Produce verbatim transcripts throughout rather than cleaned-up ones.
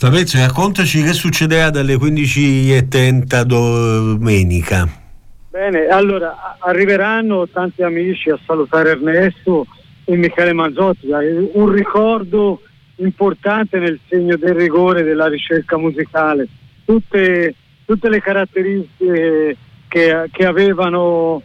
Fabrizio, raccontaci che succederà dalle quindici e trenta domenica. Bene, allora arriveranno tanti amici a salutare Ernesto e Michele Manzotti, un ricordo importante nel segno del rigore della ricerca musicale. Tutte, tutte le caratteristiche che, che avevano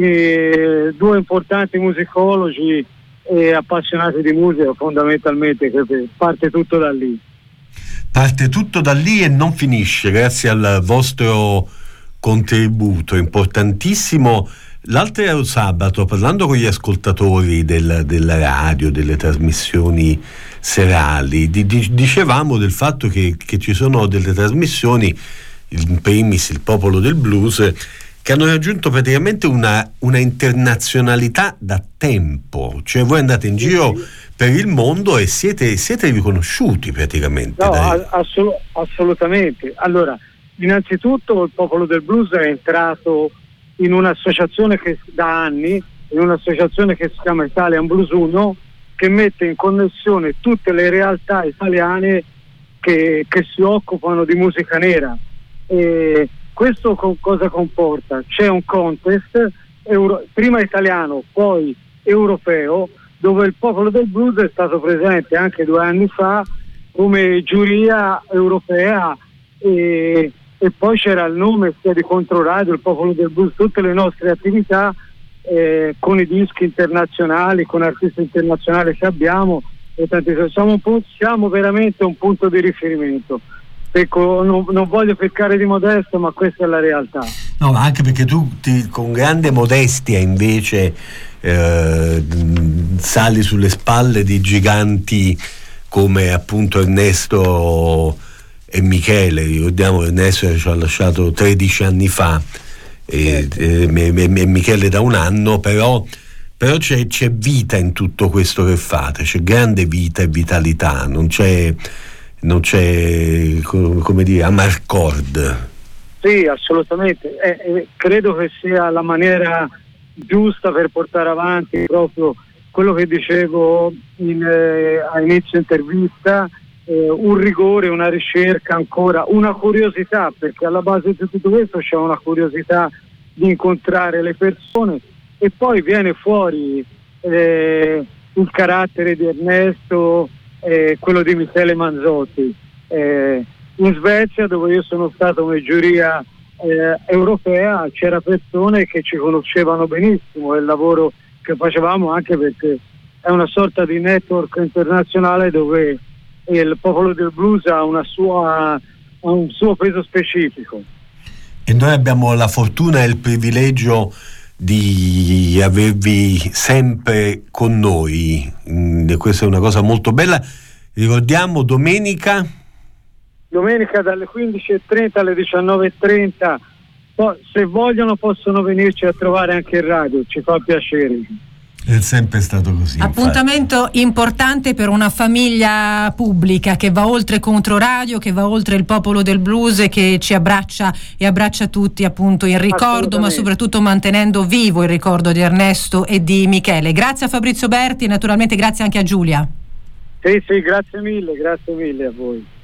eh, due importanti musicologi e appassionati di musica, fondamentalmente, che parte tutto da lì. Parte tutto da lì e non finisce, grazie al vostro contributo importantissimo. L'altro sabato, parlando con gli ascoltatori del, della radio, delle trasmissioni serali, di, di, dicevamo del fatto che, che ci sono delle trasmissioni, in primis il Popolo del Blues, che hanno raggiunto praticamente una, una internazionalità da tempo. Cioè voi andate in giro per il mondo e siete, siete riconosciuti praticamente. No, dai. assolut- assolutamente. Allora, innanzitutto il Popolo del Blues è entrato in un'associazione che da anni, in un'associazione che si chiama Italian Blues uno, che mette in connessione tutte le realtà italiane che, che si occupano di musica nera. E questo co- cosa comporta? C'è un contest euro- prima italiano, poi europeo, dove il Popolo del Blues è stato presente anche due anni fa come giuria europea, e, e poi c'era il nome sia di Controradio, il Popolo del Blues, tutte le nostre attività eh, con i dischi internazionali, con artisti internazionali che abbiamo, e tanti, siamo, un po', siamo veramente un punto di riferimento. Ecco, non, non voglio peccare di modesto, ma questa è la realtà. No, ma anche perché tu ti, con grande modestia invece eh, sali sulle spalle di giganti come appunto Ernesto e Michele. Ricordiamo che Ernesto ci ha lasciato tredici anni fa e, e, e, e Michele da un anno, però, però c'è, c'è vita in tutto questo che fate, c'è grande vita e vitalità, non c'è non c'è, come dire, amarcord. Sì, assolutamente. Eh, eh, credo che sia la maniera giusta per portare avanti proprio quello che dicevo in, eh, a inizio intervista, eh, un rigore, una ricerca ancora, una curiosità, perché alla base di tutto questo c'è una curiosità di incontrare le persone, e poi viene fuori eh, il carattere di Ernesto, Eh, quello di Michele Manzotti. Eh, in Svezia, dove io sono stato come giuria eh, europea, c'era persone che ci conoscevano benissimo, il lavoro che facevamo, anche perché è una sorta di network internazionale dove il Popolo del Blues ha una sua, ha un suo peso specifico. E noi abbiamo la fortuna e il privilegio di avervi sempre con noi, e questa è una cosa molto bella. Ricordiamo domenica domenica dalle quindici e trenta alle diciannove e trenta, poi, se vogliono possono venirci a trovare anche in radio, ci fa piacere. È sempre stato così. Appuntamento infatti importante per una famiglia pubblica che va oltre Controradio, che va oltre il Popolo del Blues e che ci abbraccia e abbraccia tutti, appunto, in ricordo, ma soprattutto mantenendo vivo il ricordo di Ernesto e di Michele. Grazie a Fabrizio Berti e naturalmente grazie anche a Giulia. Sì, sì, grazie mille, grazie mille a voi.